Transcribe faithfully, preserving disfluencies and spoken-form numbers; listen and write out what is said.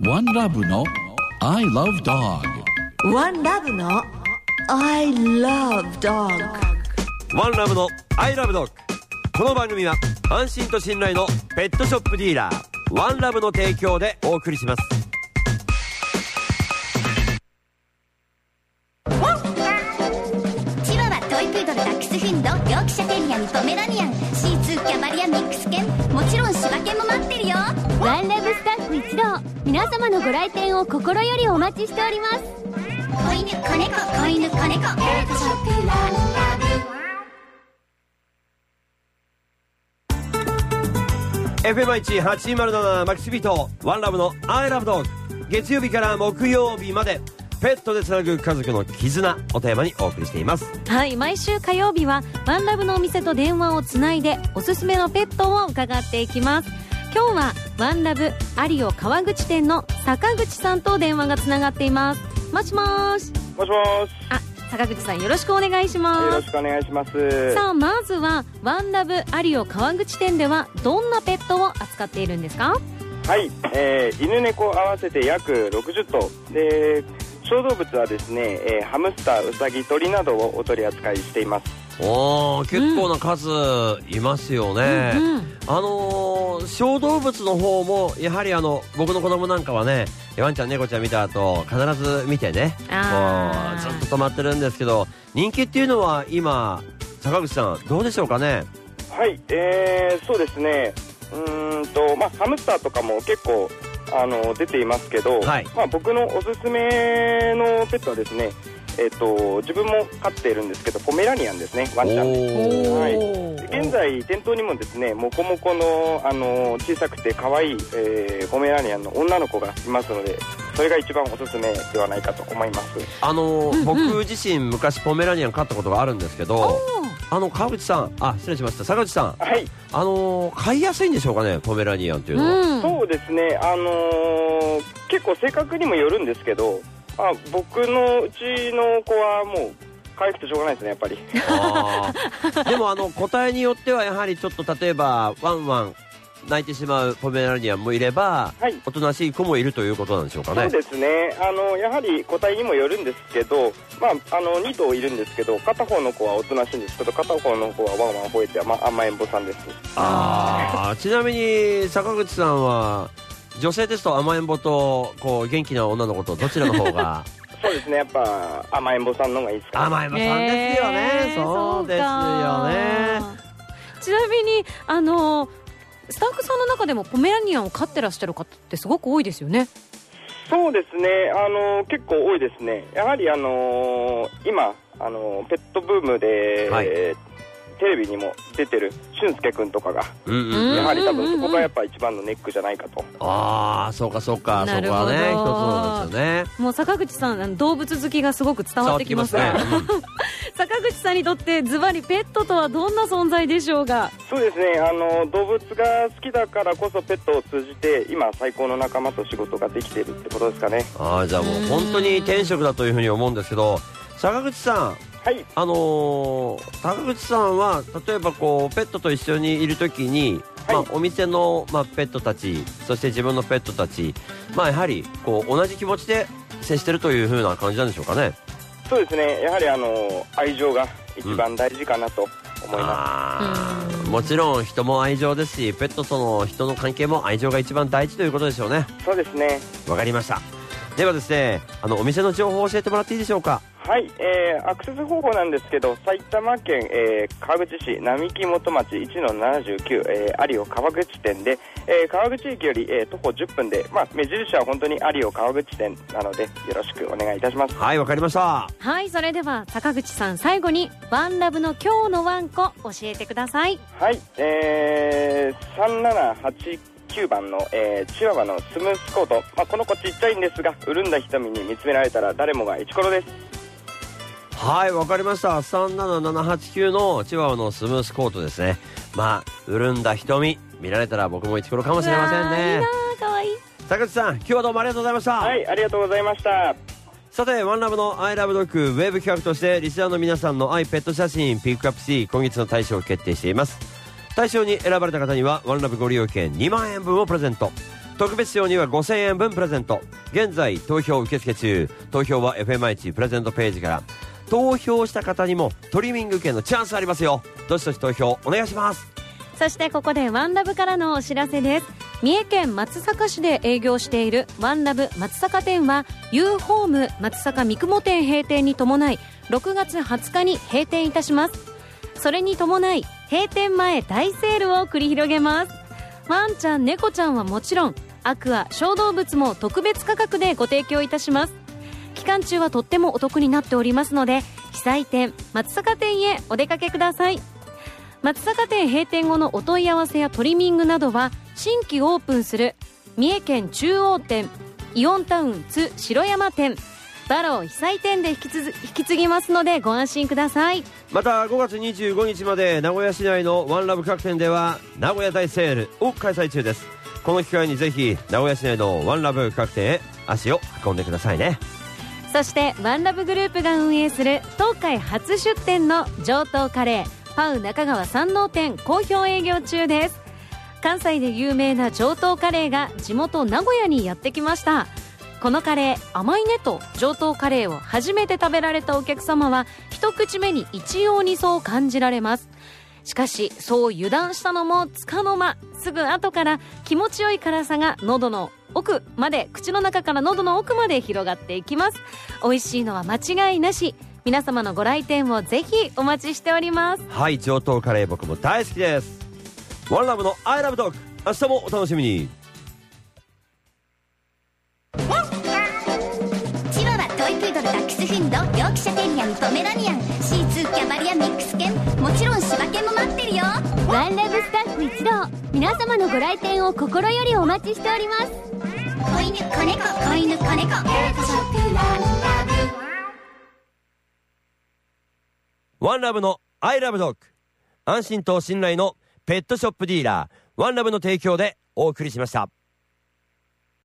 ワンラブの I love dog。 ワンラブの I love dog。 ワンラブの I love dog。 この番組は安心と信頼のペットショップディーラーワンラブの提供でお送りします。 チワワ、トイプードル、ダックスフンド、ヨークシャテリアにポメラニアン、シーツー、キャバリア、ミックス犬、もちろん柴犬も待ってるよ。 ワンラブスタッフ一同、皆様のご来店を心よりお待ちしております。 子犬、子猫、子犬、子猫、ペットショップワンラブ。 エフエムワンはちまるなな マキシビートワンラブの I love dog。 月曜日から木曜日までペットでつなぐ家族の絆をテーマにお送りしています。 はい、毎週火曜日はワンラブのお店と電話をつないでおすすめのペットを伺っていきます。今日はワンラブアリオ川口店の坂口さんと電話がつながっています。もしもーし。 もしもし。 あ、坂口さんよろしくお願いします。 よろしくお願いします。 さあ、まずはワンラブアリオ川口店ではどんなペットを扱っているんですか？ はい、えー、犬猫合わせて約ろくじゅっとうで、小動物はですね、えー、ハムスター、ウサギ、鳥などをお取り扱いしています。 おー、結構な数いますよね、うんうん、あのー、小動物の方もやはりあの僕の子供なんかはね、ワンちゃん猫ちゃん見た後必ず見てね、こうずっと止まってるんですけど、人気っていうのは今坂口さんどうでしょうかね？ はい、えー、そうですね、うーんと、まあ、ハムスターとかも結構あの出ていますけど、はい、まあ、僕のおすすめのペットはですね、えー、と自分も飼っているんですけど、ポメラニアンですね、ワンちゃんです、はい、現在店頭にもですね、モコモコの、あの小さくて可愛い、えー、ポメラニアンの女の子がいますので、それが一番おすすめではないかと思います。 あの、うんうん、僕自身昔ポメラニアン飼ったことがあるんですけど、あの川口さん、あ、失礼しました、坂口さん、 はい、あの飼いやすいんでしょうかね、ポメラニアンというのは。 うん、そうですね、あのー、結構性格にもよるんですけど、あ、僕のうちの子はもう可愛くてしょうがないですね、やっぱり。 あでもあの個体によってはやはりちょっと例えばワンワン泣いてしまうポメラニアンもいれば、はい、おとなしい子もいるということなんでしょうかね。 そうですね、あのやはり個体にもよるんですけど、まあ、あのに頭いるんですけど、片方の子はおとなしいんですけど、片方の子はワンワン吠えて、まあ、甘えん坊さんです。 あちなみに坂口さんは女性ですと甘えん坊とこう元気な女の子とどちらの方がそうですね、やっぱ甘えん坊さんの方がいいですか、ね、 甘えん坊さんですよね、えー、そうですよね。 ちなみにあのスタッフさんの中でもポメラニアンを飼ってらっしゃる方ってすごく多いですよね。 そうですね、あの結構多いですね。やはりあの今あのペットブームで、はい、テレビにも出てる俊介くんとかが、うんうん、やはり多分そこがやっぱ一番のネックじゃないかと。 ああ、そうかそうか、そこはね一つなんですよね。 もう坂口さん動物好きがすごく伝わってきますね。坂口さんにとってズバリペットとはどんな存在でしょうか？ そうですね、あの動物が好きだからこそペットを通じて今最高の仲間と仕事ができているってことですかね。 ああ、じゃあもう本当に天職だというふうに思うんですけど、坂口さん、はい、あのー、坂口さんは例えばこうペットと一緒にいるときに、はい、まあ、お店の、まあ、ペットたち、そして自分のペットたち、まあ、やはりこう同じ気持ちで接してるという風な感じなんでしょうかね。 そうですね、やはりあの愛情が一番大事かなと思います、 うん、もちろん人も愛情ですし、ペットとの人の関係も愛情が一番大事ということでしょうね。 そうですね、 わかりました。ではですね、あのお店の情報を教えてもらっていいでしょうか？ はい、えー、アクセス方法なんですけど、埼玉県、えー、川口市並木元町 いちのななじゅうきゅう、えー、アリオ川口店で、えー、川口駅より、えー、徒歩じゅっぷんで、まあ、目印は本当にアリオ川口店なのでよろしくお願いいたします。 はい、わかりました。 はい、それでは坂口さん、最後にワンラブの今日のワンコ教えてください。 はい、えー、さんななはちきゅうばんの、えー、チワワのスムースコート、まあ、この子ちっちゃいんですが潤んだ瞳に見つめられたら誰もがイチコロです。 はい、わかりました。さんななななはちきゅうのチワワのスムースコートですね。まあ潤んだ瞳見られたら僕もイチコロかもしれませんね。 いいな、かわいい。 坂口さん、今日はどうもありがとうございました。 はい、ありがとうございました。 さて、ワンラブの I love dog ウェブ企画としてリスナーの皆さんの愛ペット写真ピックアップし、今月の大賞を決定しています。大賞に選ばれた方にはワンラブご利用券にまんえんぶんをプレゼント。 特別賞にはごせんえんぶんプレゼント。現在投票受付中。投票は エフエムアイチ プレゼントページから。投票した方にもトリミング券のチャンスありますよ。どしどし投票お願いします。 そしてここでワンラブからのお知らせです。三重県松阪市で営業しているワンラブ松阪店は U ホーム松阪三雲店閉店に伴いろくがつはつかに閉店いたします。それに伴い閉店前大セールを繰り広げます。ワンちゃん猫ちゃんはもちろんアクア小動物も特別価格でご提供いたします。期間中はとってもお得になっておりますので、被災店松阪店へお出かけください。松阪店閉店後のお問い合わせやトリミングなどは新規オープンする三重県中央店、イオンタウン津城山店、バロー被災店で引き継引き継ぎますのでご安心ください。 またごがつにじゅうごにちまで名古屋市内のワンラブ各店では名古屋大セールを開催中です。この機会にぜひ名古屋市内のワンラブ各店へ足を運んでくださいね。 そしてワンラブグループが運営する東海初出店の上等カレーパウ中川山王店好評営業中です。関西で有名な上等カレーが地元名古屋にやってきました。このカレー甘いねと上等カレーを初めて食べられたお客様は一口目に一様にそう感じられます。しかしそう油断したのもつかの間、すぐ後から気持ちよい辛さが喉の奥まで、口の中から喉の奥まで広がっていきます。美味しいのは間違いなし。皆様のご来店をぜひお待ちしております。 はい、上等カレー僕も大好きです。ワンラブの I love dog、 明日もお楽しみに。 チワワ、トイプードル、ダックスフンド、ヨークシャテリアン、ポメラニアン、シーツー、キャバリア、ミックス犬、もちろん柴犬も待ってるよ。 ワンラブスタッフ一同、皆様のご来店を心よりお待ちしております。 子犬、子猫、子犬、子猫、ペットショップワンラブ。 ワンラブの I love dog、 安心と信頼のペットショップディーラーワンラブの提供でお送りしました。